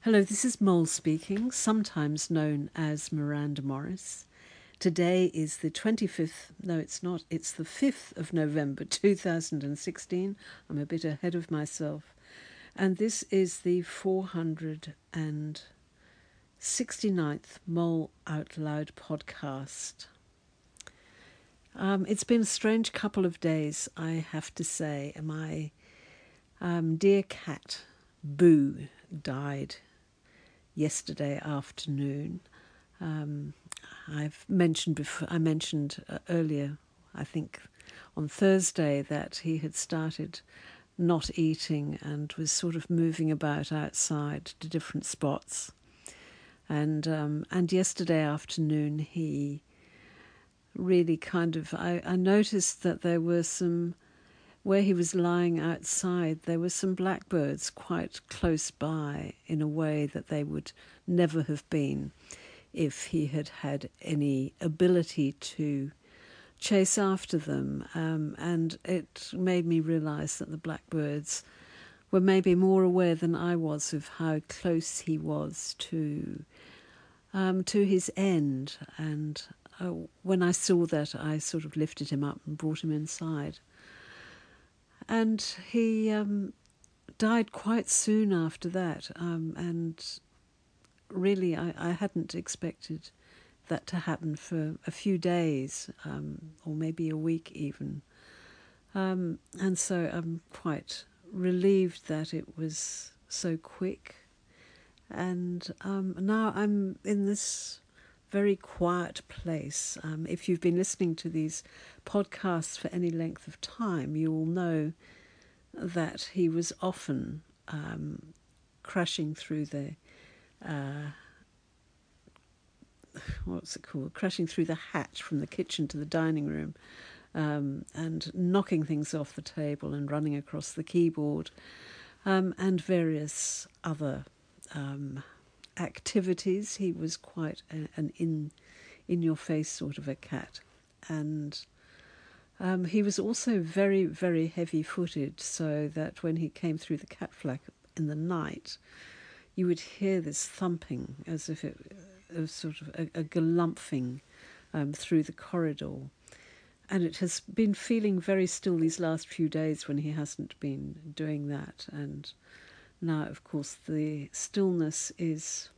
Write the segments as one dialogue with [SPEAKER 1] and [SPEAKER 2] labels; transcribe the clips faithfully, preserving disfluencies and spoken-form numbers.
[SPEAKER 1] Hello, this is Mole speaking, sometimes known as Miranda Morris. Today is the twenty-fifth, no it's not, it's the fifth of November two thousand sixteen. I'm a bit ahead of myself. And this is the four hundred sixty-ninth Mole Out Loud podcast. Um, it's been a strange couple of days, I have to say. My um, dear cat, Boo, died yesterday afternoon. Um, I've mentioned before. I mentioned uh, earlier, I think, on Thursday, that he had started not eating and was sort of moving about outside to different spots. And um, and yesterday afternoon, he really kind of. I, I noticed that there were some. Where he was lying outside, there were some blackbirds quite close by in a way that they would never have been if he had had any ability to chase after them. Um, and it made me realise that the blackbirds were maybe more aware than I was of how close he was to um, to his end. And uh, when I saw that, I sort of lifted him up and brought him inside. And he um, died quite soon after that, um, and really I, I hadn't expected that to happen for a few days, um, or maybe a week even. Um, and so I'm quite relieved that it was so quick. And um, now I'm in this very quiet place. Um, if you've been listening to these podcasts for any length of time, you will know that he was often um, crashing through the, uh, what's it called, crashing through the hatch from the kitchen to the dining room, um, and knocking things off the table and running across the keyboard, um, and various other um, activities. He was quite a, an in, in-your-face sort of a cat. And Um, he was also very, very heavy-footed, so that when he came through the cat flap in the night, you would hear this thumping as if it was sort of a, a galumphing um, through the corridor. And it has been feeling very still these last few days when he hasn't been doing that. And now, of course, the stillness is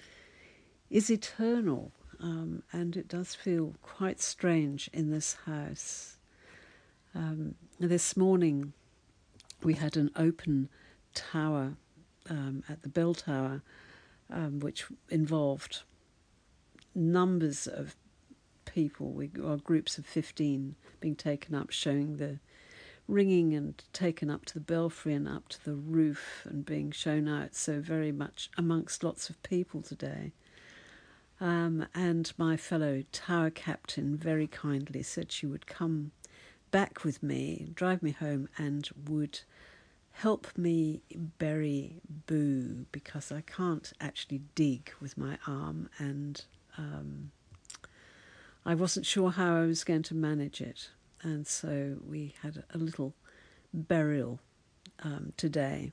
[SPEAKER 1] is eternal, um, and it does feel quite strange in this house. Um, this morning we had an open tower um, at the bell tower, um, which involved numbers of people, we, or groups of fifteen being taken up, showing the ringing and taken up to the belfry and up to the roof and being shown out, so very much amongst lots of people today. Um, and my fellow tower captain very kindly said she would come back with me, drive me home, and would help me bury Boo, because I can't actually dig with my arm, and um, I wasn't sure how I was going to manage it. And so we had a little burial um, today.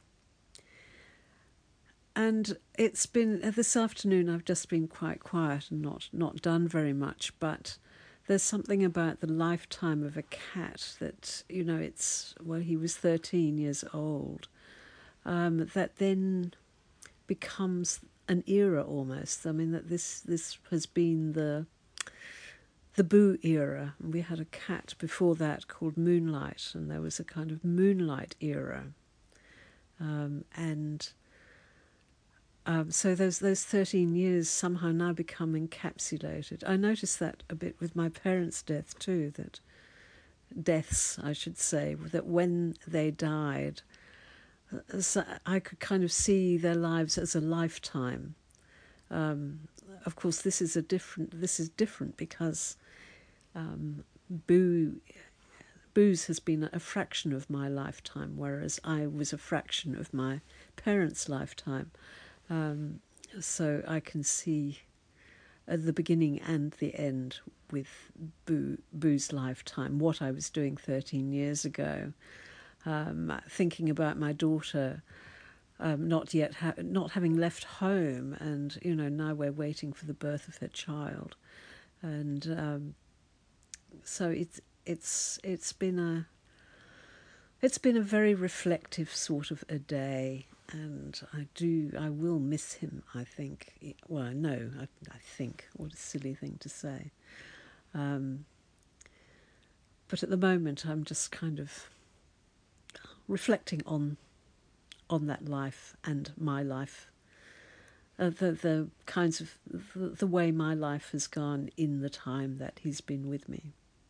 [SPEAKER 1] And it's been, uh, this afternoon I've just been quite quiet and not, not done very much, but there's something about the lifetime of a cat that, you know, it's, well, he was thirteen years old, um, that then becomes an era almost. I mean, that this this has been the the Boo era. We had a cat before that called Moonlight, and there was a kind of Moonlight era. Um, and Um, so those those thirteen years somehow now become encapsulated. I noticed that a bit with my parents' death too, that deaths, I should say, that when they died, so I could kind of see their lives as a lifetime. Um, of course, this is a different. This is different because um, Boo, Boo's has been a fraction of my lifetime, whereas I was a fraction of my parents' lifetime. Um, so I can see at the beginning and the end with Boo, Boo's lifetime, what I was doing thirteen years ago. Um, thinking about my daughter, um, not yet, ha- not having left home, and you know now we're waiting for the birth of her child, and um, so it's it's it's been a it's been a very reflective sort of a day, and I do I will miss him. I think. Well, I know. I, I think. What a silly thing to say. Um, but at the moment, I'm just kind of reflecting on on that life and my life, uh, the the kinds of the, the way my life has gone in the time that he's been with me.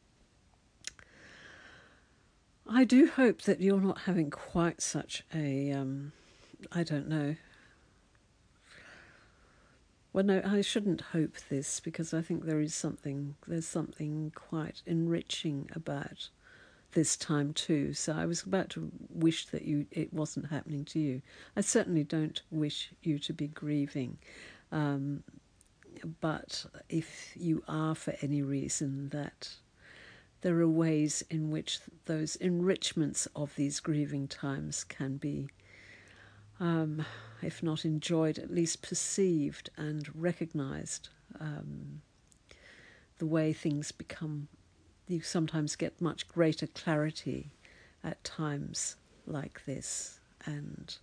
[SPEAKER 1] I do hope that you're not having quite such a um, I don't know. Well, no, I shouldn't hope this, because I think there is something there's something quite enriching about this time too. So I was about to wish that you it wasn't happening to you. I certainly don't wish you to be grieving, um, but if you are for any reason, that there are ways in which those enrichments of these grieving times can be, um, if not enjoyed, at least perceived and recognised. Um, the way things become, you sometimes get much greater clarity at times like this. And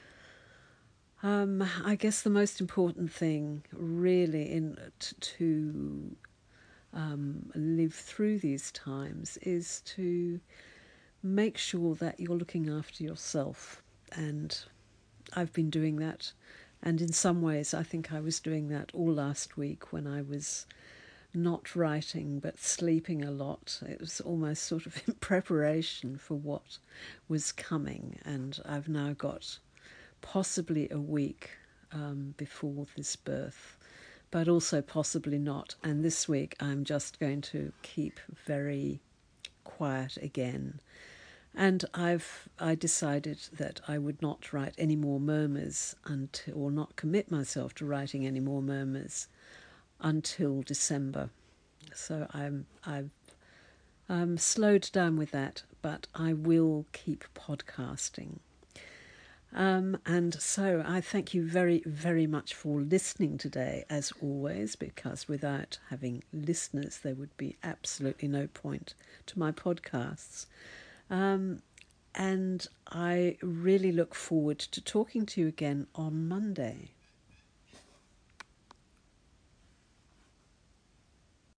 [SPEAKER 1] um, I guess the most important thing really in t- to um, live through these times is to make sure that you're looking after yourself. And I've been doing that. And in some ways, I think I was doing that all last week when I was not writing but sleeping a lot. It was almost sort of in preparation for what was coming. And I've now got possibly a week um, before this birth, but also possibly not. And this week I'm just going to keep very quiet again. And I've I decided that I would not write any more murmurs until, or not commit myself to writing any more murmurs until December. So I'm I've um, slowed down with that, but I will keep podcasting. Um, and so I thank you very, very much for listening today, as always, because without having listeners, there would be absolutely no point to my podcasts. Um, and I really look forward to talking to you again on Monday.